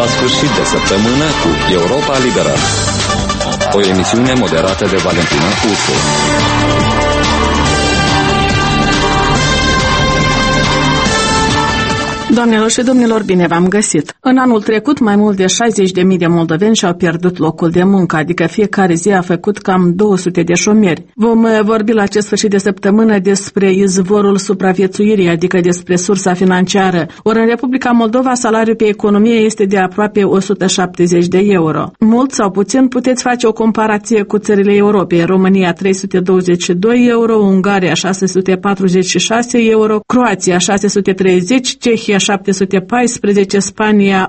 la sfârșit de săptămână cu Europa Liberă. O emisiune moderată de Valentina Ursu. Doamnelor și domnilor, bine v-am găsit! În anul trecut, mai mult de 60.000 de moldoveni și-au pierdut locul de muncă, adică fiecare zi a făcut cam 200 de șomeri. Vom vorbi la acest sfârșit de săptămână despre izvorul supraviețuirii, adică despre sursa financiară. Ori în Republica Moldova, salariul pe economie este de aproape 170 de euro. Mult sau puțin, puteți face o comparație cu țările Europei. România 322 euro, Ungaria 646 euro, Croația 630, Cehia 714, Spania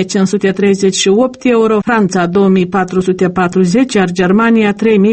1538 euro, Franța 2440, iar Germania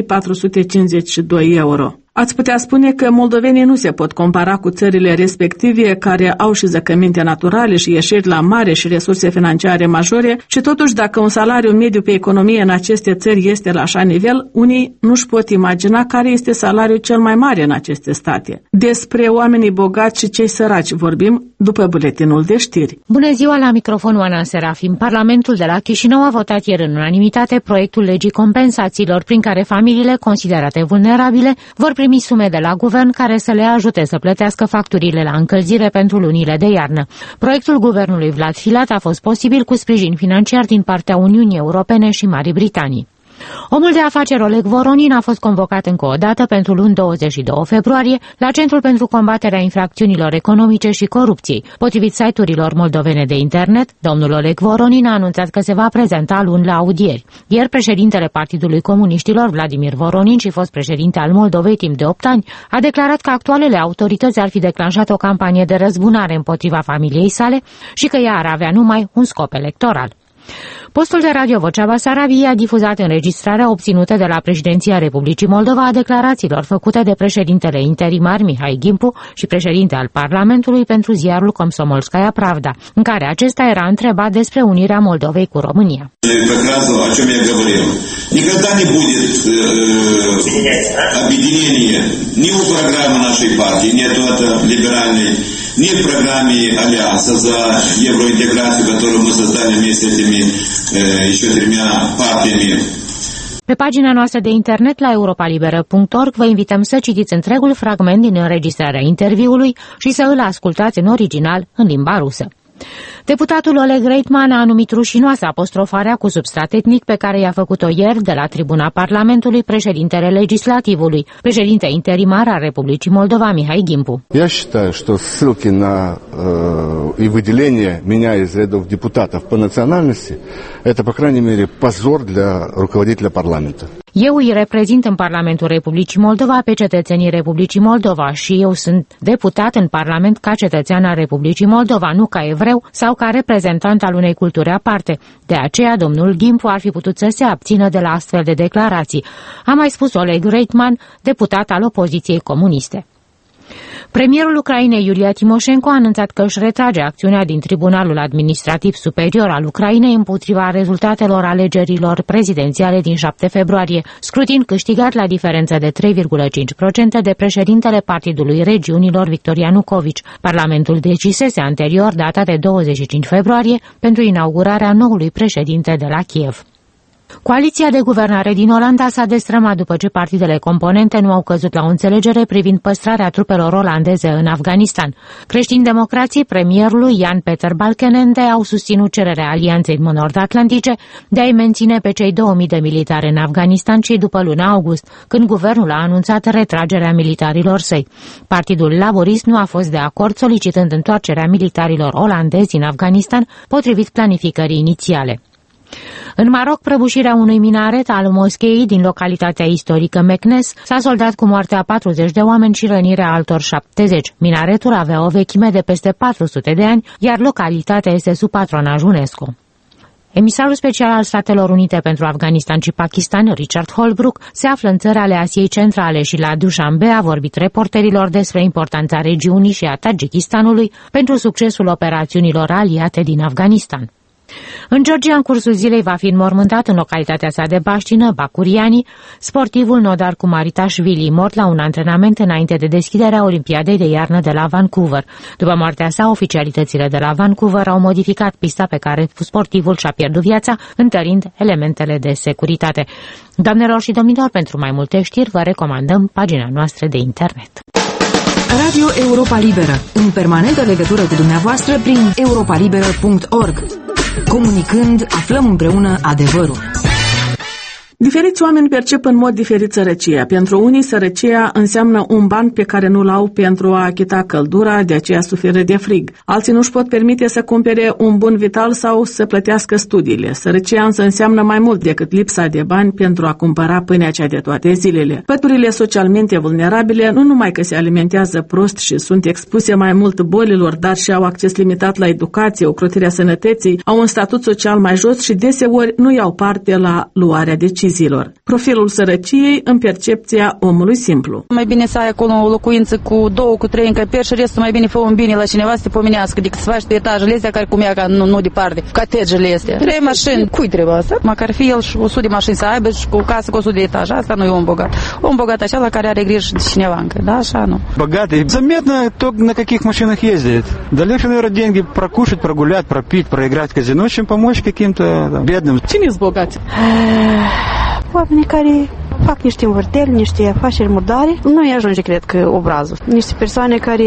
3452 euro. Ați putea spune că moldovenii nu se pot compara cu țările respective care au și zăcăminte naturale și ieșiri la mare și resurse financiare majore și totuși dacă un salariu mediu pe economie în aceste țări este la așa nivel, unii nu-și pot imagina care este salariul cel mai mare în aceste state. Despre oamenii bogați și cei săraci vorbim după buletinul de știri. Bună ziua, la microfonul Ana Serafim. Parlamentul de la Chișinău a votat ieri în unanimitate proiectul legii compensațiilor prin care familiile considerate vulnerabile vor primi sume de la guvern care să le ajute să plătească facturile la încălzire pentru lunile de iarnă. Proiectul guvernului Vlad Filat a fost posibil cu sprijin financiar din partea Uniunii Europene și Marii Britanii. Omul de afaceri Oleg Voronin a fost convocat încă o dată pentru luni 22 februarie la Centrul pentru combaterea infracțiunilor economice și corupției. Potrivit site-urilor moldovene de internet, domnul Oleg Voronin a anunțat că se va prezenta luni la audieri. Ieri, președintele Partidului Comuniștilor, Vladimir Voronin, și fost președinte al Moldovei timp de 8 ani, a declarat că actualele autorități ar fi declanșat o campanie de răzbunare împotriva familiei sale și că ea ar avea numai un scop electoral. Postul de radio Vocea Basarabiei a difuzat înregistrarea obținută de la președinția Republicii Moldova a declarațiilor făcute de președintele interimar Mihai Gimpu și președinte al Parlamentului pentru ziarul Komsomolskaya Pravda, în care acesta era întrebat despre unirea Moldovei cu România. Никогда не будет объединения ни у программы нашей партии, нет либеральной, ни в программе Альянса за евроинтеграцию, которую мы создали вместе с этими еще тремя партиями. Pe pagina noastră de internet la europalibera.org vă invităm să citiți întregul fragment din înregistrarea interviului și să îl ascultați în original în limba rusă. Deputatul Oleg Reitman a numit rușinoasă apostrofarea cu substrat etnic pe care i-a făcut-o ieri de la tribuna Parlamentului președintele Legislativului, președinte interimar al Republicii Moldova Mihai Gimpu. Я считаю, что ссылки на и выделение меня из рядов депутатов по национальности это, по крайней мере, позор для руководителя парламента. Eu îi reprezint în Parlamentul Republicii Moldova pe cetățenii Republicii Moldova și eu sunt deputat în Parlament ca cetățean al Republicii Moldova, nu ca evreu sau ca reprezentant al unei culturi aparte. De aceea, domnul Gimpu ar fi putut să se abțină de la astfel de declarații, a mai spus Oleg Reitman, deputat al opoziției comuniste. Premierul Ucrainei Iulia Timoșenko a anunțat că își retrage acțiunea din Tribunalul Administrativ Superior al Ucrainei împotriva rezultatelor alegerilor prezidențiale din 7 februarie, scrutin câștigat la diferență de 3,5% de președintele Partidului Regiunilor Victor Ianucovici. Parlamentul decisese anterior data de 25 februarie pentru inaugurarea noului președinte de la Kiev. Coaliția de guvernare din Olanda s-a destrămat după ce partidele componente nu au căzut la o înțelegere privind păstrarea trupelor olandeze în Afganistan. Creștini-democrații premierului Jan Peter Balkenende au susținut cererea Alianței Nord-Atlantice de a-i menține pe cei 2000 de militari în Afganistan și după luna august, când guvernul a anunțat retragerea militarilor săi. Partidul Laborist nu a fost de acord, solicitând întoarcerea militarilor olandezi în Afganistan, potrivit planificării inițiale. În Maroc, prăbușirea unui minaret al moscheei din localitatea istorică Meknes s-a soldat cu moartea 40 de oameni și rănirea altor 70. Minaretul avea o vechime de peste 400 de ani, iar localitatea este sub patronaj UNESCO. Emisarul special al Statelor Unite pentru Afganistan și Pakistan, Richard Holbrooke, se află în țări ale Asiei Centrale și la Dushanbe a vorbit reporterilor despre importanța regiunii și a Tajikistanului pentru succesul operațiunilor aliate din Afganistan. În Georgia, în cursul zilei, va fi înmormântat în localitatea sa de Baștină, Bacuriani, sportivul Nodar Kumaritașvili, mort la un antrenament înainte de deschiderea Olimpiadei de iarnă de la Vancouver. După moartea sa, oficialitățile de la Vancouver au modificat pista pe care sportivul și-a pierdut viața, întărind elementele de securitate. Doamnelor și domnilor, pentru mai multe știri, vă recomandăm pagina noastră de internet. Radio Europa Liberă, în permanentă legătură cu dumneavoastră prin europalibera.org. Comunicând, aflăm împreună adevărul. Diferiți oameni percep în mod diferit sărăcia. Pentru unii, sărăcia înseamnă un ban pe care nu-l au pentru a achita căldura, de aceea suferă de frig. Alții nu-și pot permite să cumpere un bun vital sau să plătească studiile. Sărăcia însă înseamnă mai mult decât lipsa de bani pentru a cumpăra pâinea cea de toate zilele. Păturile socialmente vulnerabile nu numai că se alimentează prost și sunt expuse mai mult bolilor, dar și au acces limitat la educație, ocrotirea sănătății, au un statut social mai jos și deseori nu iau parte la luarea deciziilor. Profilul sărăciei în percepția omului simplu. Mai bine să ai acolo o locuință cu 2, cu 3 încăperi și restul mai bine fă un bine la cineva să te pomenească decât să faci tu etajele astea care cum e ca nu departe, catedrele astea. 3 mașini, cui trebuie asta? Măcar fi el și 100 de mașini să aibă și cu o casă cu 100 de etaje. Asta nu e om bogat. Om bogat așa la care are grijă de cineva încă, да, așa nu. Богатый, заметно, кто на каких машинах ездит. Да легче, наверное, деньги прокушать, прогулять, пропить, проиграть в казино, чем помочь каким-то бедным. Cine-s bogați? Oamenii care fac niște învârteli, niște afaceri murdare, nu-i ajunge, cred că, obrazul. Niște persoane care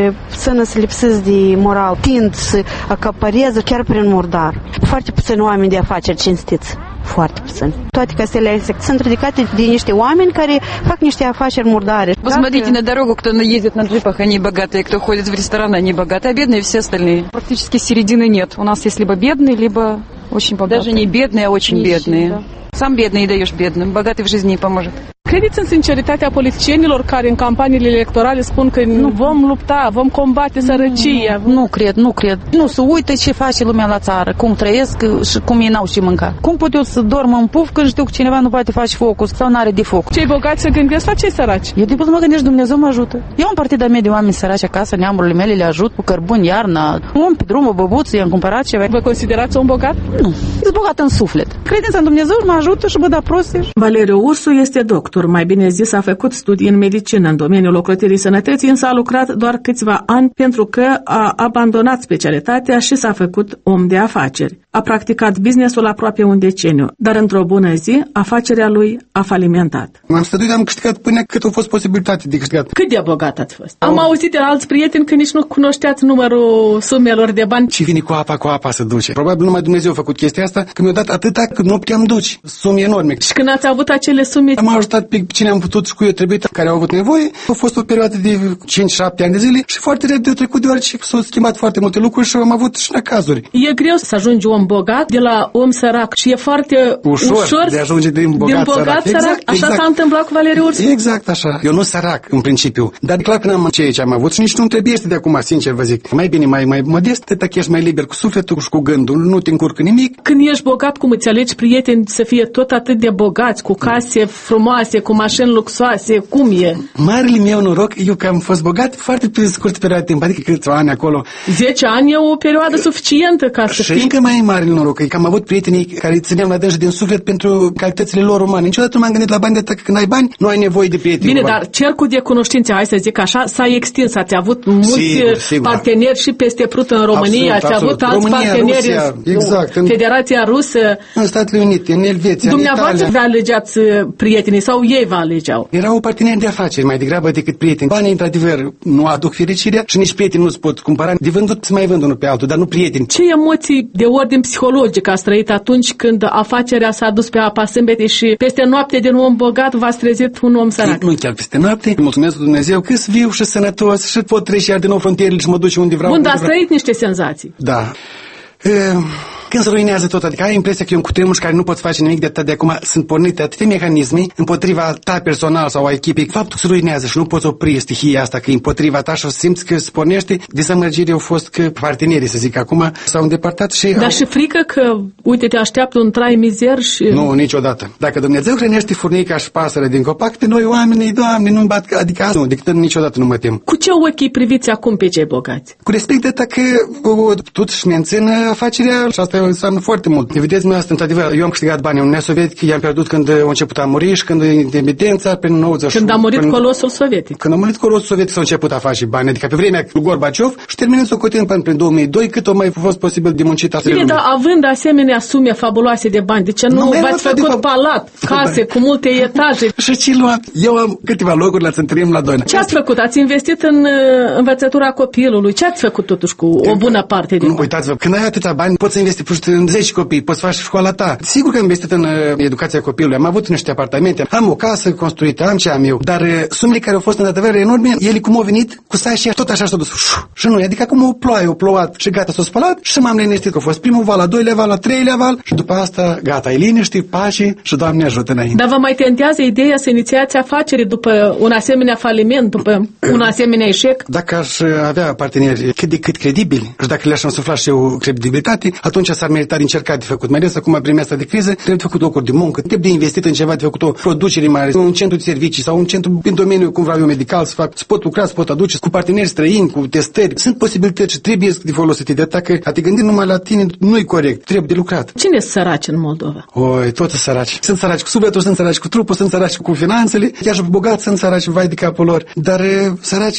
să lipsesc de moral, tind să acapareze chiar prin murdar. Foarte puțini oameni de afaceri cinstiți. Foarte puțini. Toate casele astea sunt ridicate de niște oameni care fac niște afaceri murdare. Посмотрите на дорогу, кто ездит на джипах, они богатые, кто ходит в рестораны, они богатые, а бедные все остальные. Практически середины нет. У нас есть либо бедные, либо очень богатые. Даже не бедные, а очень бедные. Да. Сам бедный даешь бедным, богатый в жизни не поможет. Credeți în sinceritatea politicienilor care în campaniile electorale spun că nu vom lupta, vom combate sărăcia? Nu cred. Nu se uită ce face lumea la țară, cum trăiesc și cum ei n-au ce mânca. Cum pot eu să dorm în puf când știu că cineva nu poate face focul sau n-are de foc? Cei bogați se gândesc la cei săraci. Eu de mă gândesc, Dumnezeu mă ajută. Eu am partid de oameni săraci acasă, neamurile mele le ajut cu cărbuni iarna, om pe drum, o băbuță, i-am cumpărat ceva. Vă considerați om bogat? Nu, sunt bogat în suflet. Credința în Dumnezeu mă ajută și mă da proste. Valeriu Ursu este doctor, mai bine zis a făcut studii în medicină în domeniul ocrotirii sănătății, însă a lucrat doar câțiva ani pentru că a abandonat specialitatea și s-a făcut om de afaceri. A practicat business-ul aproape un deceniu, dar într-o bună zi, afacerea lui a falimentat. M-am străduit, am câștigat până cât a fost posibilitate de câștigat. Cât de bogat ați fost? Am auzit de la alți prieteni că nici nu cunoșteați numărul sumelor de bani. Ce vine cu apa se duce. Probabil numai Dumnezeu a făcut chestia asta, că mi-a dat atâta cât nu puteam duce. Sume enorme. Și când ați avut acele sume? Am ajutat pe cine am putut și cu eu trebuit, care au avut nevoie. A fost o perioadă de 5-7 ani de zile și foarte repede a trecut, deoarece s-au schimbat foarte multe lucruri și am avut și necazuri. E greu să ajungi om bogat de la om sărac și e foarte ușor de ajunge din bogat sărac. Exact. Așa s-a întâmplat cu Valeriu Ursu. Exact așa. Eu nu sărac în principiu, dar clar că n-am ce am avut și nici nu trebuie de acum, sincer vă zic. Mai bine, mai modest, dacă ești mai liber cu sufletul și cu gândul, nu te încurcă nimic. Când ești bogat, cum îți alegi prieteni să fie tot atât de bogați, cu case frumoase, cu mașini luxoase, cum e? Marele meu noroc, eu că am fost bogat foarte pe scurtă perioadă de timp, adică câțiva ani acolo. 10 ani e o perioadă suficientă ca să fii. Și încă mai mare noroc, că am avut prietenii care țineam la dânsi din suflet pentru calitățile lor umane. Niciodată nu m-am gândit la bani de atât, că când ai bani, nu ai nevoie de prieteni. Bine, dar cercul de cunoștințe, hai să zic așa, s-a extins. Ați avut mulți parteneri și peste Prut în România, ați avut alți parteneri în Federația Rusă, în Statele Unite, în Elveția, Dumneavoastră vă alegeați prietenii sau ei vă alegeau? Erau parteneri de afaceri mai degrabă decât prieteni. Banii, într-adevăr, nu aduc fericirea și nici prieteni nu-ți pot cumpăra. De vândut se mai vând unul pe altul, dar nu prieteni. Ce emoții de ordin psihologic ați trăit atunci când afacerea s-a dus pe apa sâmbetei și peste noapte din om bogat v-ați trezit un om sărac? Nu chiar peste noapte. Mulțumesc Dumnezeu că sunt viu și sănătos și pot trece iar din nou frontierele și mă duc unde vreau. Bun, dar ați trăit niște senzații. Da. Când se ruinează tot, adică ai impresia că e un cutremur care nu poți face nimic de atât de acum, sunt pornite atâtea mecanisme împotriva ta personal sau a echipei. Faptul că se ruinează și nu poți opri stihia asta, că e împotriva ta și o simți că se pornește, dezamăgirea au fost că partenerii, să zic acum, s-au îndepărtat și... Dar și frică că, uite, te așteaptă un trai mizer și... Nu, niciodată. Dacă Dumnezeu hrănește furnica și pasăre din copac, pe noi oamenii, Doamne, nu-mi bat, adică nu, decât niciodată nu mă tem. Cu ce ochii priviți acum pe cei bogați? Cu respect de că tot își mențină afacerea și asta înseamnă foarte mult. Vedeți, într-adevăr, eu am câștigat bani în Uniunea Sovietică, i-am pierdut când a început a muri și când independența, prin 90. Când a murit colosul sovietic. Când a murit colosul sovietic s-a început a face bani, adică pe vremea lui Gorbaciov și terminând socotind până prin 2002, cât o mai fost posibil de muncit asta. Bine, dar având asemenea sume fabuloase de bani, de ce nu v-ați făcut palat, case cu multe etaje? Și ce luat? Eu am câteva locuri, le-ați întâlnim la Doina. Ce ați făcut? Ați investit în învățătura copilului? Ce ați făcut totuși cu o bună parte din bani? Uitați-vă, când ai atâția bani, poți să investi în 10 copii, poți să faci școala ta. Sigur că am investit în educația copilului, am avut niște apartamente, am o casă construită, am ce am eu, dar sumele care au fost într-adevăr enorme, ele cum au venit, cu stai și tot așa s-au dus. Și nu, adică acum o ploaie, o plouat și gata, s-a spălat și m-am liniștit că a fost primul val, al doilea val, al treilea val și după asta gata, e liniște, pace și Doamne ajută înainte. Dar vă mai tentează ideea să inițiați afaceri după un asemenea faliment, după un asemenea eșec? Dacă aș avea parteneri cât de cât credibili și dacă le-aș însufla și eu credibilitate, atunci s-ar merita de încercat de făcut. Mai ales acum vremea asta de criză, trebuie de făcut locuri de muncă, trebuie de investit în ceva, de făcut o producere mai mare, un centru de servicii sau un centru în domeniul, cum vreau eu, medical, să pot lucra, să pot aduce cu parteneri străini, cu testări. Sunt posibilități și trebuie de folosite. De atacă, a te gândi numai la tine nu-i corect, trebuie de lucrat. Cine sunt săraci în Moldova? Oi, toți sunt săraci. Sunt săraci cu sufletul, sunt săraci cu trupul, sunt săraci cu finanțele, chiar și bogați sunt săraci, vai de capul lor. Dar săraci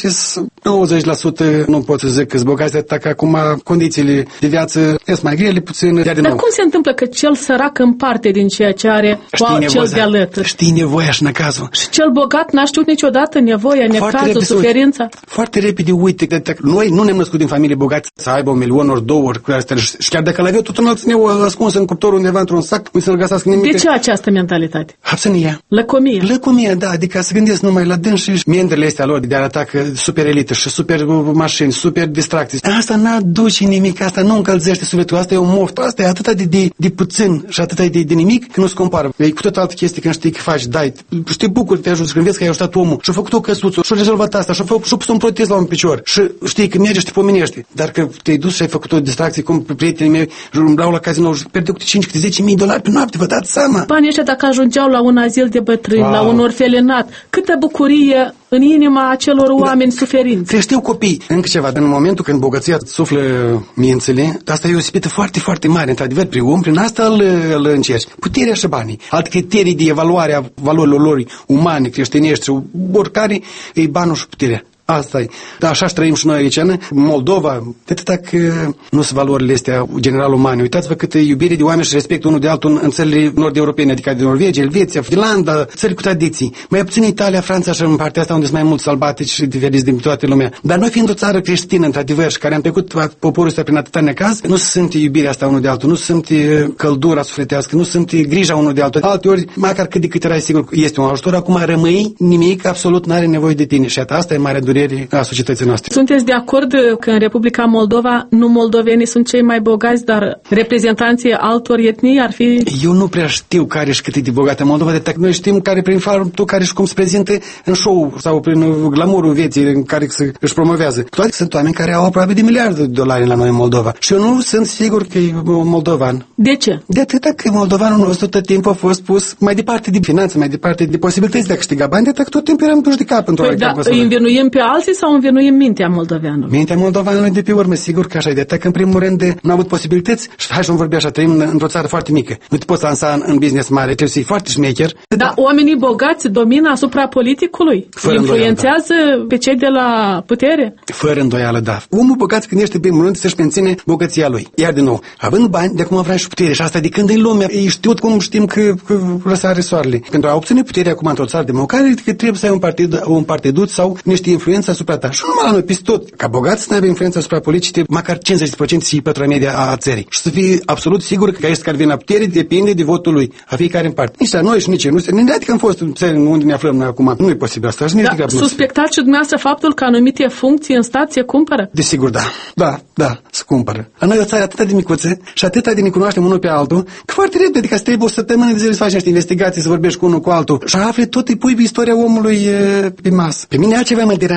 90% nu pot să zic că sunt bogați, atât că acum condițiile de viață sunt mai grele puțin. Dar cum se întâmplă că cel sărac împarte din ceea ce are cu cel de alături? Știi nevoia și necazul. Și cel bogat n-a știut niciodată nevoia, necazul, suferința? Foarte repede, uite, noi nu ne-am născut din familie bogate să aibă 1 milion ori 2 ori cu astea. Și chiar dacă l-avea tot un alt ne-o ascuns în cuptor undeva într-un sac, nu să-l găsească nimic. De ce această mentalitate? Abțănia. Lăcomie. Lăcomie, da, adică să gândesc numai la dâns și mendrele astea lor de a arăta că super elită și super mașini, super distracții. Asta n-aduce nimic, asta nu încălzește sufletul, asta e o moft, asta e atât de puțin și atât de nimic că nu se compară. E cu tot altă chestie când știi că faci, dai, și te bucuri, te ajuți, când vezi că ai ajutat omul și-a făcut o căsuță, și-a rezolvat asta, și-a pus un protez la un picior și știi că mergi și te pomenești. Dar că te-ai dus și ai făcut o distracție, cum prietenii mei umblau la casino și pierde câte 5, câte 10.000 $ pe noapte, vă dați seama. Banii ăștia dacă ajungeau la un azil de bătrâni, la un orfelinat, câtă bucurie în inima acelor oameni suferinți. Creșteau copii. Încă ceva, în momentul când bogăția suflă mințele, asta e o ispită foarte, foarte mare, într-adevăr, prin om, prin asta îl încerci. Puterea și banii. Alte criterii de evaluare a valorilor lor umane, creștinești, oricare, e banul și puterea. Asta e. Dar așa trăim și noi aici, în Moldova, de atâta că nu sunt valorile astea general umane. Uitați-vă câtă iubire de oameni și respect unul de altul în țările nord-europene, adică de Norvegia, Elveția, Finlanda, țări cu tradiții. Mai puțin Italia, Franța și în partea asta unde sunt mai mulți sălbatici și diferiți din toată lumea. Dar noi fiind o țară creștină, într-adevăr, și care am trecut poporul ăsta prin atâta necaz, nu se simte iubirea asta unul de altul, nu se simte căldura sufletească, nu se simte grija unul de altul. Alteori, măcar cât de cât erai sigur că este un ajutor, acum rămâi nimic, absolut n-are nevoie de tine. Și asta e mare a societății noastre. Sunteți de acord că în Republica Moldova nu moldovenii sunt cei mai bogați, dar reprezentanții altor etnii ar fi... Eu nu prea știu care și cât e de bogată Moldova, de noi știm care prin faptul care și cum se prezintă în show sau prin glamourul vieții în care își promovează. Toate sunt oameni care au aproape de miliarde de $1 la noi în Moldova. Și eu nu sunt sigur că e moldovan. De ce? De atâta că moldovanul nostru tot timpul a fost pus mai departe de finanțe, mai departe de posibilități de a câștiga bani, de atât că tot timpul eram duși de cap într-o îi învinuim pe alții sau învinuim mintea moldoveanului? Mintea moldoveanului de pe urmă, sigur că așa e. De atât că în primul rând nu au avut posibilități și hai să-mi vorbi așa, trăim într-o țară foarte mică. Nu te poți lansa în business mare, trebuie să fii foarte șmecher. Dar oamenii bogați domină asupra politicului? Influențează pe cei de la putere? Fără îndoială, da. Omul bogat când ești în primul rând să-și menține bogăția lui. Iar din nou, având bani, de acum vrea și putere. Și asta de când în lume e știut cum știm că răsare soarele. Pentru a obține puterea acum într-o țară democratică, trebuie să ai un partidut sau niște influență asupra ta. Și numai la noi, peste tot. Ca bogat să n-aibă influență asupra politicii, măcar 50% și pătră media a țării. Și să fii absolut sigur că ești care vine la putere, depinde de votul lui, a fiecare în parte. Nici la noi și nici eu. Adică am fost în țări unde ne aflăm noi acum. Nu e posibil asta. Da, suspectați și dumneavoastră faptul că anumite funcții în stat se cumpără? Desigur, da. Da, se cumpără. La noi o țară atât de micuță și atât de ne cunoaștem unul pe altul, că foarte repede, adică să trebuie o săptămână de zile să faci niște investigații, să vorbești cu unul cu altul și afli tot, îi pui istoria omului pe masă. Pe mine altceva mă deranjează.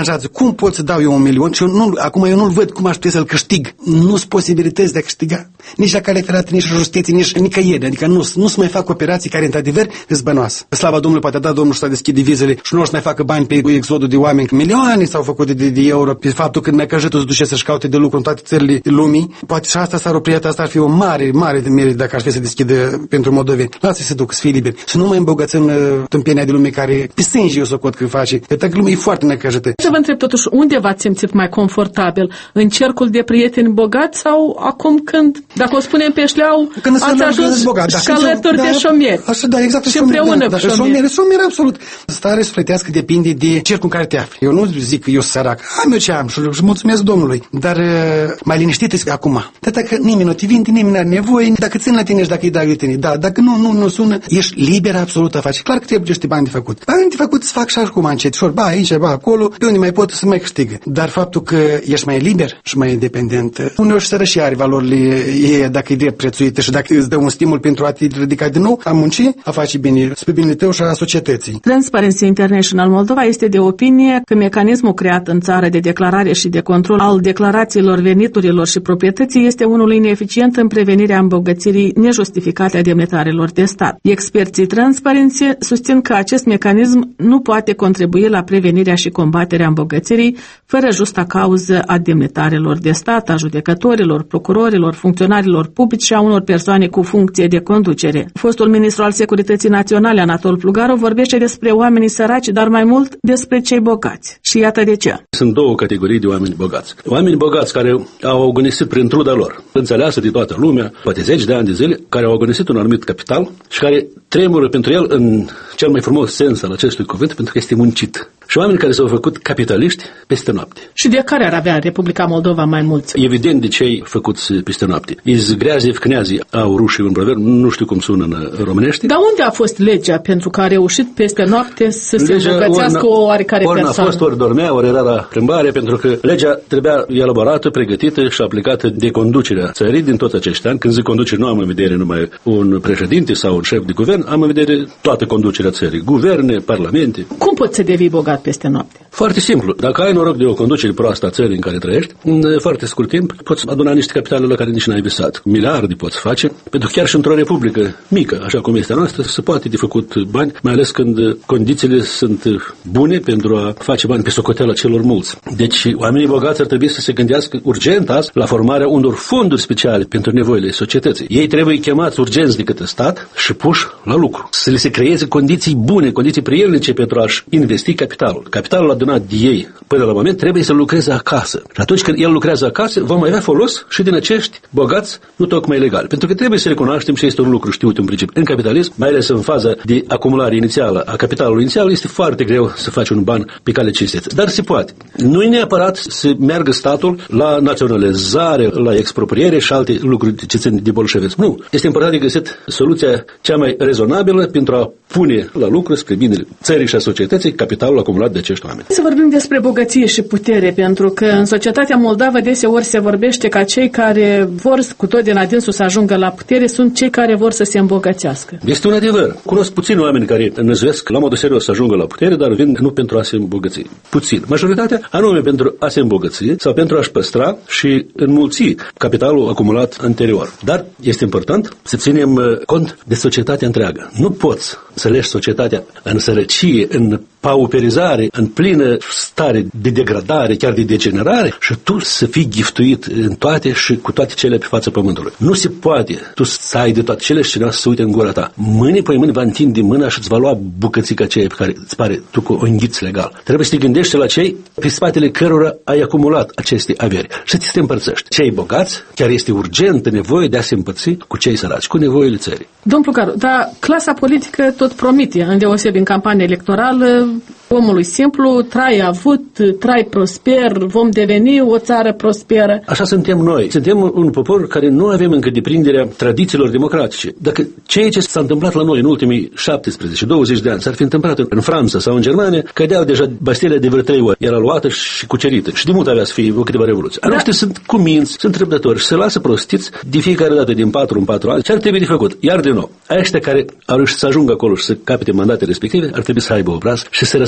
deranjează. Cum pot să dau eu 1 milion și acum eu nu-l văd cum aș putea să-l câștig. Nu sunt posibilități de a câștiga. Nici la calitate, nici la justiție, nici nicăieri. Adică nu se mai fac operații care, într-adevăr, îți bănoasă. Slava Domnului, poate da Domnul și să deschide vizele și nu o să mai facă bani pe exodul de oameni. Milioane s-au făcut de euro pe faptul că Necăjitul se duce să-și caute de lucru în toate țările lumii. Poate și asta s-ar opri, asta ar fi o mare de merit dacă ar fi să deschidă pentru moldoveni. Lasă-i să duc, să fie liberi. Să nu mai îmbogățăm tâmpenia de lume care pe sânge eu socot că face. Pentru că lumea e foarte necăjită. Să vă întreb totuși, unde v-ați simțit mai confortabil? În cercul de prieteni bogați sau acum când, dacă o spunem pe șleau, ați ajuns și alături de șomeri? Așa, da, exact. Și împreună cu șomeri. Șomeri, absolut. Starea sufletească depinde de cercul în care te afli. Eu nu zic că eu sunt sărac. Am eu ce am și mulțumesc Domnului. Dar mai liniștit este acum. Dar dacă nimeni nu te vinde, nimeni nu are nevoie, dacă țin la tine și dacă îi dai tine, da, dacă nu sună, ești liber absolut a face. Clar că trebuie niște bani de făcut. Bani de făcut să fac și acum încet, ba aici, ba acolo, pe unde mai pot să mai câștigă. Dar faptul că ești mai liber și mai independent, uneori sărășia are valorile ei dacă e drept prețuită și dacă îți dă un stimul pentru a te ridica din nou, a munci, a face bine, spre binele tău și a societății. Transparency International Moldova este de opinie că mecanismul creat în țară de declarare și de control al declarațiilor veniturilor și proprietății este unul ineficient în prevenirea îmbogățirii nejustificate a demnitarilor de stat. Experții Transparency susțin că acest mecanism nu poate contribui la prevenirea și combaterea îmbogățirii fără justa cauză a demnitarilor de stat, a judecătorilor, procurorilor, funcționarilor publici și a unor persoane cu funcție de conducere. Fostul ministru al Securității Naționale, Anatol Plugaru, vorbește despre oamenii săraci, dar mai mult despre cei bogați. Și iată de ce. Sunt două categorii de oameni bogați. Oameni bogați care au agonisit prin truda lor, înțeleasă de toată lumea, poate 10 de ani de zile, care au agonisit un anumit capital și care tremură pentru el în cel mai frumos sens al acestui cuvânt, pentru că este muncit. Și oameni care s-au făcut capitaliști peste noapte. Și de care ar avea Republica Moldova mai mulți? Evident de cei făcuți peste noapte. Iz greazi vkneazi au rușii un proverb, nu știu cum sună în românește. Dar unde a fost legea pentru că a reușit peste noapte să se îmbogățească o oarecare persoană? Ori a fost, ori dormea, ori era la plimbare, pentru că legea trebuia elaborată, pregătită și aplicată de conducerea țării din toți acești ani. Când zic conducere, nu am în vedere numai un președinte sau un șef de guvern, am în vedere toată conducerea țării, guverne, parlamente. Cum poți să devii bogat peste noapte? Foarte simplu. Dacă ai noroc de o conducere proastă a țării în care trăiești, în foarte scurt timp poți aduna niște capitale la care nici n-ai visat. Miliarde poți face, pentru că chiar și într-o republică mică, așa cum este a noastră, se poate de făcut bani, mai ales când condițiile sunt bune pentru a face bani pe socoteala celor mulți. Deci oamenii bogați ar trebui să se gândească urgent azi la formarea unor fonduri speciale pentru nevoile societății. Ei trebuie chemați urgenți de către stat și puși la lucru. Să le se creeze condiții bune, condiții prielnice pentru a-și investi capitalul. Capitalul adunat de ei până la moment trebuie să lucreze acasă. Și atunci când el lucrează acasă, vom avea folos și din acești bogați, nu tocmai legali. Pentru că trebuie să recunoaștem și este un lucru știut în principiu. În capitalism, mai ales în faza de acumulare inițială a capitalului inițial, este foarte greu să faci un ban pe cale cinstită. Dar se poate. Nu e neapărat să meargă statul la naționalizare, la expropriere și alte lucruri ce țin de bolșevism. Nu. Este important de găsit soluția cea mai rezonabilă pentru a pune la lucru spre binele țării și a societății capitalul acumulat de acești oameni. Să vorbim despre bogăție și putere, pentru că în societatea moldavă deseori se vorbește ca cei care vor cu tot din adinsul să ajungă la putere sunt cei care vor să se îmbogățească. Este un adevăr. Cunosc puțini oameni care năzuiesc la modul serios să ajungă la putere, dar vin nu pentru a se îmbogăți. Puțin. Majoritatea anume pentru a se îmbogăți sau pentru a-și păstra și înmulți capitalul acumulat anterior. Dar este important să ținem cont de societatea întreagă. Nu poți să leși societatea în sărăcie, în pauperizare, în plină stare de degradare, chiar de degenerare și tu să fii giftuit în toate și cu toate cele pe fața pământului. Nu se poate tu să ai de toate cele și cineva să se uite în gura ta. Mâine pe mâine va întinde mâna și îți va lua bucățica aceea pe care îți pare tu cu o înghiț legal. Trebuie să te gândești la cei pe spatele cărora ai acumulat aceste averi și să te împărțești. Cei bogați, chiar este urgentă nevoie de a se împărți cu cei săraci, cu nevoile țării. Domnul Plugaru, dar clasa politică tot promite, îndeosebi în campanie electorală, omului simplu, trai avut, trai prosper, vom deveni o țară prosperă. Așa suntem noi. Suntem un popor care nu avem încă deprinderea tradițiilor democratice. Dacă ceea ce s-a întâmplat la noi în ultimii 17-20 de ani s-ar fi întâmplat în Franța sau în Germania, cădeau deja Bastilia de vreo 3 ori, era luată și cucerită. Și de mult avea să fie o câteva revoluții. A noștri sunt cuminți, sunt răbdători și se lasă prostiți de fiecare dată din 4 în 4 ani. Ce ar trebui de făcut? Iar din nou, aceștia care au reușit să ajungă acolo și să capete mandate respective, ar trebui să aibă obraz și să răspundă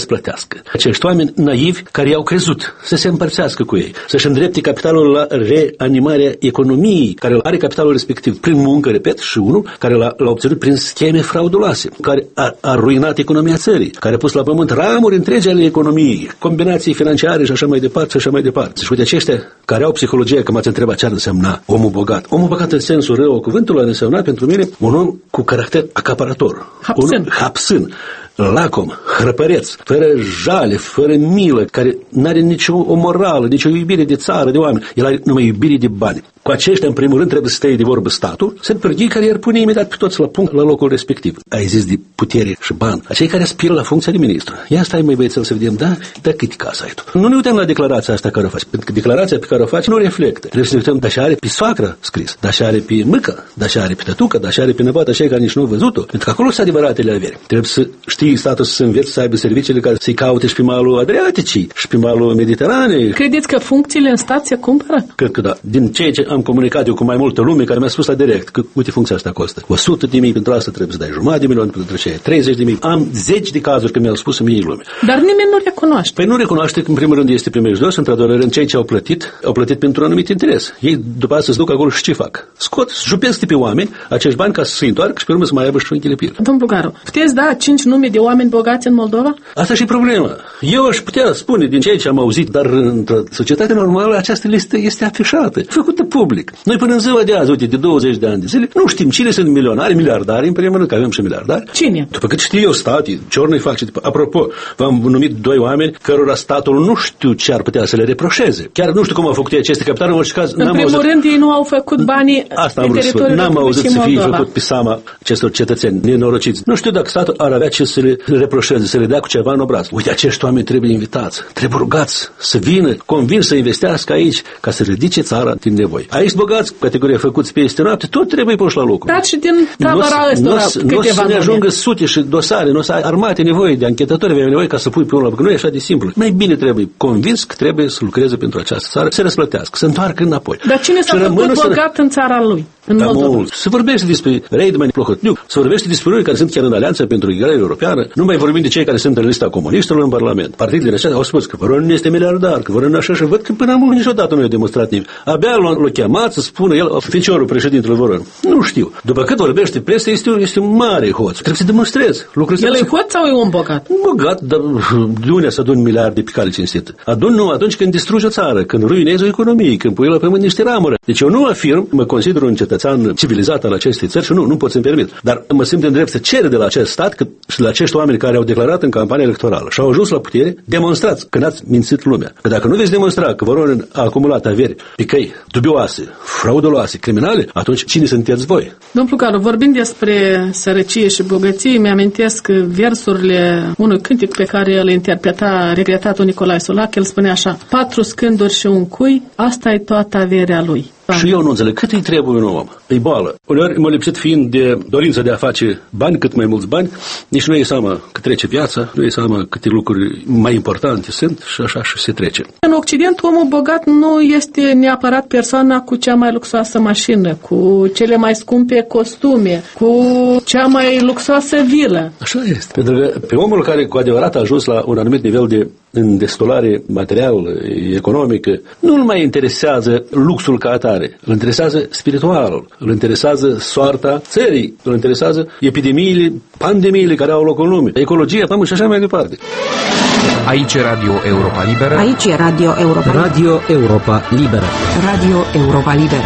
răsplătească. Acești oameni naivi care i-au crezut să se împărțească cu ei, să-și îndrepte capitalul la reanimarea economiei, care are capitalul respectiv prin muncă, repet, și unul care l-a obținut prin scheme frauduloase, care a ruinat economia țării, care a pus la pământ ramuri întregi ale economiei, combinații financiare și așa mai departe, și așa mai departe. Și uite, aceștia care au psihologie, că m-ați întrebat ce ar însemna omul bogat. Omul bogat în sensul rău al cuvântului ar însemna pentru mine un om cu caracter acaparator. Hapsân, lacom, hrăpăreț, fără jale, fără milă, care n-are nicio morală, nicio iubire de țară, de oameni. El are numai iubire de bani. Cu aceștia, în primul rând, trebuie să stea de vorbă statul. Sunt pârghii care i-ar pune imediat pe toți la punct la locul respectiv. Ai zis de putere și bani. Acei care aspiră la funcția de ministru. Ia stai, măi băiețel, să vedem, da câte casă ai tu. Nu ne uităm la declarația asta care o faci, pentru că declarația pe care o faci nu reflectă. Trebuie să ne uităm, dar și are pe soacră scris, dar și are pe mâcă, dar și are pe tătucă, dar și are pe năpoată, așa care nici nu au văzut-o. Pentru că acolo sunt adevăratele averi. Trebuie să știi statul să înveți să aibă serviciile care să-i caute și pe malul Adriaticii și pe malul Mediteranei. Credeți că funcțiile în stat se cumpără? Cred că da. Din ceea ce am comunicat eu cu mai multă lume care mi-a spus la direct că, uite, funcția asta costă 100.000, pentru asta trebuie să dai jumătate de milion, pentru aceea 30.000. Am 10 de cazuri că mi-au spus mie lume. Dar nimeni nu recunoaște. Păi nu recunoaște că, în primul rând, este primejdios, într-adevăr, în cei ce au plătit pentru un anumit interes. Ei după asta se duc acolo și ce fac? Scot, jupesc pe oameni acești bani ca să se întoarcă și pe urmă să mai aibă și un chilipir. Domnul Plugaru, puteți da 5 nume de oameni bogați în Moldova? Asta și problema. Eu aș putea spune din ceea ce am auzit, dar într-o societate normală această listă este afișată, făcută public. Noi până în ziua de azi, uite, de 20 de ani de zile, nu știm cine sunt milionari, miliardari, în primul rând, că avem și miliardari. Cine? După cât știu eu, statii, ce ori nu-i fac. Apropo, v-am numit 2 oameni cărora statul nu știu ce ar putea să le reproșeze. Chiar nu știu cum au făcut ei aceste capitale, în orice caz, în primul rând, ei nu au făcut banii asta pe teritoriul n-am auzit să fie Moldova. făcut pe seama acestor cetățeni nenorociți. Nu știu dacă statul ar avea ce să le reproșeze, să le dea cu ceva în obraz. Uite, acești oameni trebuie invitați, trebuie rugați să vină, convins să investească aici, ca să ridice țara din nevoi. Aici bogați, categoria făcuți peste noapte, tot trebuie puși la lucru. Dar și din tabăra ăstora nu o să ne ajungă sute și dosare, nu o să ai armate nevoie de anchetători, avem nevoie ca să pui pe unul, că nu e așa de simplu. Mai bine trebuie convins că trebuie să lucreze pentru această țară, să răsplătească, să întoarcă înapoi. Dar cine s-a făcut bogat în țara lui? În Moldova. Se vorbește despre Reidman, Plohotniuc, se vorbește despre unii care sunt chiar în Alianța pentru Integrare Europeană, nu mai vorbim de cei care sunt în lista comuniștilor în Parlament. Partidele acestea au spus că Voronin este miliardar, că Voronin așa și văd că până acum niciodată nu i-a demonstrat nimic. Abia l-a chemat să spună el, ficiorul președintelui Voronin. Nu știu. După cât vorbește presa, este un mare hoț. Trebuie să demonstrezi. El e hoț sau e un bogat? Bogat, dar de unde să aduni miliarde pe cale cinstită? Adun nu atunci când distrugi o țară, când ruinezi o economie, când pui la pământ niște ramură. Deci eu nu afirm, mă consider un cetățean civilizat al acestei țări și nu pot să-mi permit. Dar mă simt în drept să cer de la acest stat și de la acești oameni care au declarat în campania electorală și au ajuns la putere, demonstrați că n-ați mințit lumea. Că dacă nu veți demonstra că Voronin a acumulat averi pe căi dubioase, frauduloase, criminale, atunci cine sunteți voi? Domnul Plugaru, vorbind despre sărăcie și bogăție, mi-amintesc versurile unui cântec pe care îl interpreta regretatul Nicolae Solac. El spune așa: 4 scânduri și un cui, asta e toată averea lui. Și eu nu înțeleg cât îi trebuie un om. E boală. Uneori mă lipsit fiind de dorința de a face bani, cât mai mulți bani, nici nu e seama că trece viața, nu e seama câte lucruri mai importante sunt și așa și se trece. În Occident, omul bogat nu este neapărat persoana cu cea mai luxoasă mașină, cu cele mai scumpe costume, cu cea mai luxoasă vilă. Așa este. Pentru că pe omul care cu adevărat a ajuns la un anumit nivel de îndestulare material, economică, nu-l mai interesează luxul ca atare. Îl interesează spiritualul, îl interesează soarta țării, îl interesează epidemiile, pandemiile care au loc în lume, ecologia, pământ și așa mai departe. Aici e Radio Europa Liberă. Aici e Radio Europa. Radio Europa Liberă. Radio Europa Liberă.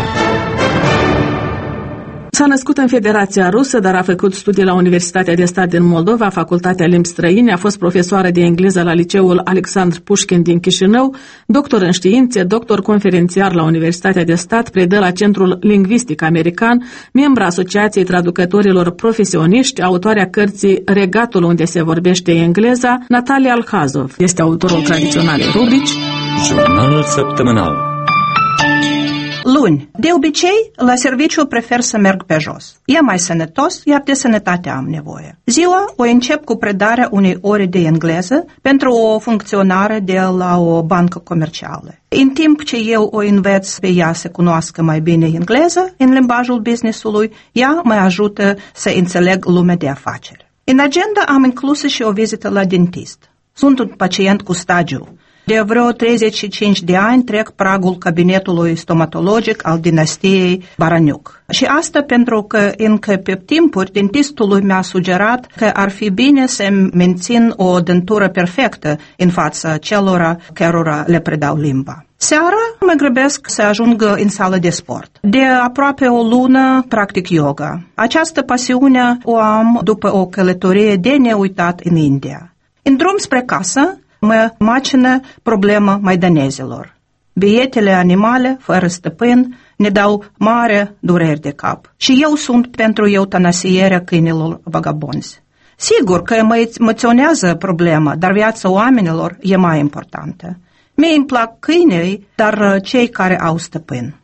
S-a născut în Federația Rusă, dar a făcut studii la Universitatea de Stat din Moldova, Facultatea Limbi Străine, a fost profesoară de engleză la Liceul Alexandru Pușkin din Chișinău, doctor în științe, doctor conferențiar la Universitatea de Stat, predă la Centrul Lingvistic American, membra Asociației Traducătorilor Profesioniști, autoarea cărții Regatul unde se vorbește engleza. Natalia Alhazov este autorul tradiționalei rubrici Jurnalul săptămânal. Luni. De obicei, la serviciu prefer să merg pe jos. E mai sănătos, iar de sănătate am nevoie. Ziua o încep cu predarea unei ore de engleză pentru o funcționare de la o bancă comercială. În timp ce eu o înveț pe ea să cunoască mai bine engleză în limbajul business-ului, ea mă ajută să înțeleg lumea de afaceri. În agenda am inclus și o vizită la dentist. Sunt un pacient cu stagiu. De vreo 35 de ani trec pragul cabinetului stomatologic al dinastiei Baraniuc. Și asta pentru că încă pe timpuri dentistul mi-a sugerat că ar fi bine să mențin o dentură perfectă în fața celora cărora le predau limba. Seara mă grăbesc să ajung în sală de sport. De aproape o lună practic yoga. Această pasiune o am după o călătorie de neuitat în India. În drum spre casă mă macină problema maidanezilor. Bietele animale, fără stăpân, ne dau mare dureri de cap. Și eu sunt pentru eutanasierea câinilor vagabonzi. Sigur că mă emoționează problema, dar viața oamenilor e mai importantă. Mie îmi plac câinii, dar cei care au stăpân.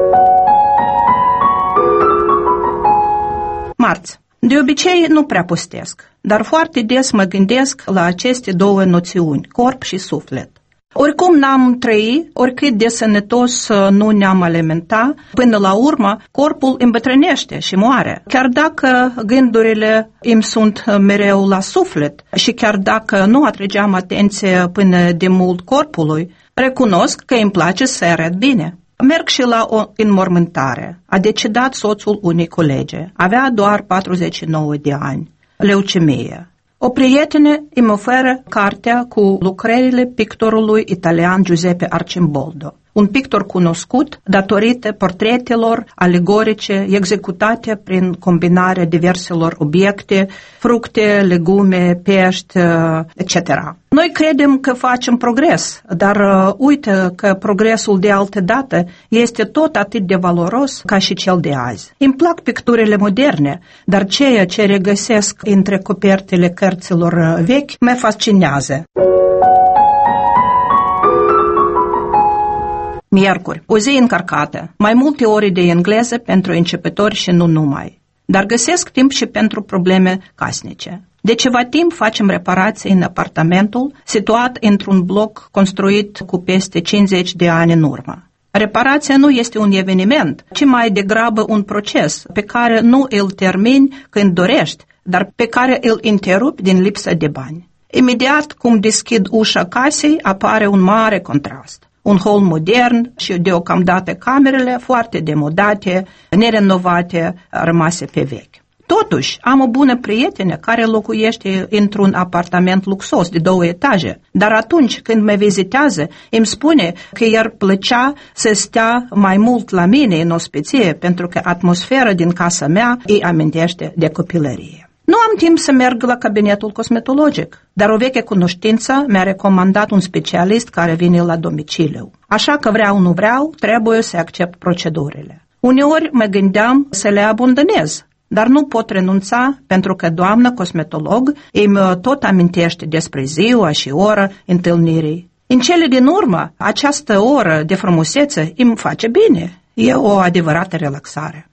Marți. De obicei nu prea postesc, dar foarte des mă gândesc la aceste două noțiuni, corp și suflet. Oricum n-am trăit, oricât de sănătos nu ne-am alimentat, până la urmă corpul îmbătrânește și moare. Chiar dacă gândurile îmi sunt mereu la suflet și chiar dacă nu atrăgeam atenție până de mult corpului, recunosc că îmi place să arăt bine. Merg și la o înmormântare. A decedat soțul unei colege. Avea doar 49 de ani. Leucemie. O prietenă îmi oferă cartea cu lucrările pictorului italian Giuseppe Arcimboldo, un pictor cunoscut datorită portretelor alegorice executate prin combinarea diverselor obiecte, fructe, legume, pești, etc. Noi credem că facem progres, dar uite că progresul de altă dată este tot atât de valoros ca și cel de azi. Îmi plac picturile moderne, dar ceea ce regăsesc între copertele cărților vechi mă fascinează. Miercuri, o zi încărcată, mai multe ore de engleză pentru începători și nu numai. Dar găsesc timp și pentru probleme casnice. De ceva timp facem reparații în apartamentul situat într-un bloc construit cu peste 50 de ani în urmă. Reparația nu este un eveniment, ci mai degrabă un proces pe care nu îl termini când dorești, dar pe care îl întrerupi din lipsă de bani. Imediat cum deschid ușa casei, apare un mare contrast. Un hol modern și deocamdată camerele foarte demodate, nerenovate, rămase pe vechi. Totuși, am o bună prietenă care locuiește într-un apartament luxos de 2 etaje, dar atunci când mă vizitează, îmi spune că i-ar plăcea să stea mai mult la mine în ospiție, pentru că atmosfera din casa mea îi amintește de copilărie. Nu am timp să merg la cabinetul cosmetologic, dar o veche cunoștință mi-a recomandat un specialist care vine la domiciliu. Așa că vreau, nu vreau, trebuie să accept procedurile. Uneori mă gândeam să le abandonez, dar nu pot renunța pentru că doamna cosmetolog îmi tot amintește despre ziua și ora întâlnirii. În cele din urmă, această oră de frumusețe îmi face bine. E o adevărată relaxare.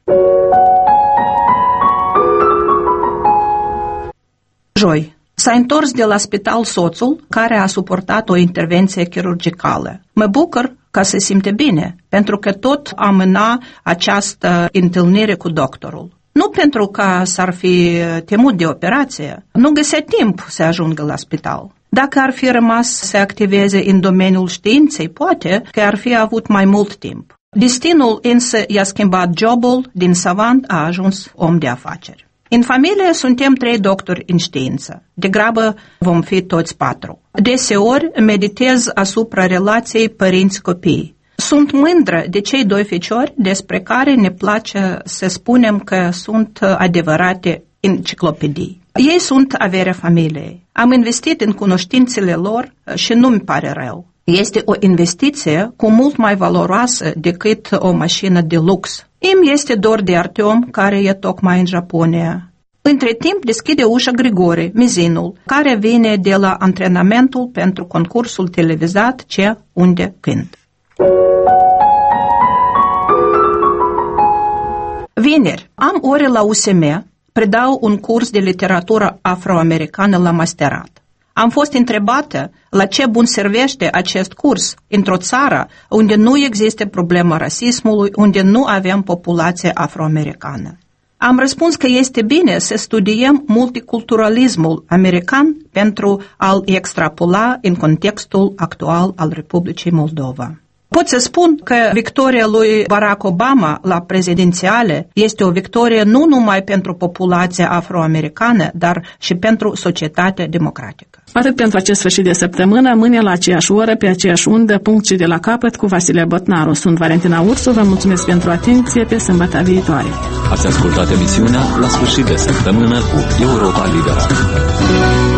Joi. S-a întors de la spital soțul care a suportat o intervenție chirurgicală. Mă bucur că se simte bine, pentru că tot amâna această întâlnire cu doctorul. Nu pentru că s-ar fi temut de operație, nu găsea timp să ajungă la spital. Dacă ar fi rămas să activeze în domeniul științei, poate că ar fi avut mai mult timp. Destinul însă i-a schimbat jobul, din savant a ajuns om de afaceri. În familie suntem 3 doctori în știință. Degrabă vom fi toți 4. Deseori meditez asupra relației părinți-copii. Sunt mândră de cei 2 feciori despre care ne place să spunem că sunt adevărate enciclopedii. Ei sunt averea familiei. Am investit în cunoștințele lor și nu-mi pare rău. Este o investiție cu mult mai valoroasă decât o mașină de lux. Îmi este dor de Artyom, care e tocmai în Japonia. Între timp deschide ușa Grigore, mizinul, care vine de la antrenamentul pentru concursul televizat Ce, Unde, Când. Vineri, am ore la USM, predau un curs de literatură afroamericană la masterat. Am fost întrebată la ce bun servește acest curs într-o țară unde nu există problema rasismului, unde nu avem populație afroamericană. Am răspuns că este bine să studiem multiculturalismul american pentru a-l extrapola în contextul actual al Republicii Moldova. Pot să spun că victoria lui Barack Obama la prezidențiale este o victorie nu numai pentru populația afroamericană, dar și pentru societatea democratică. Atât pentru acest sfârșit de săptămână, mâine la aceeași oră, pe aceeași undă, punct și de la capăt, cu Vasile Botnaru. Sunt Valentina Ursu, vă mulțumesc pentru atenție, pe sâmbătă viitoare. Ați ascultat emisiunea La sfârșit de săptămână cu Europa Liberă.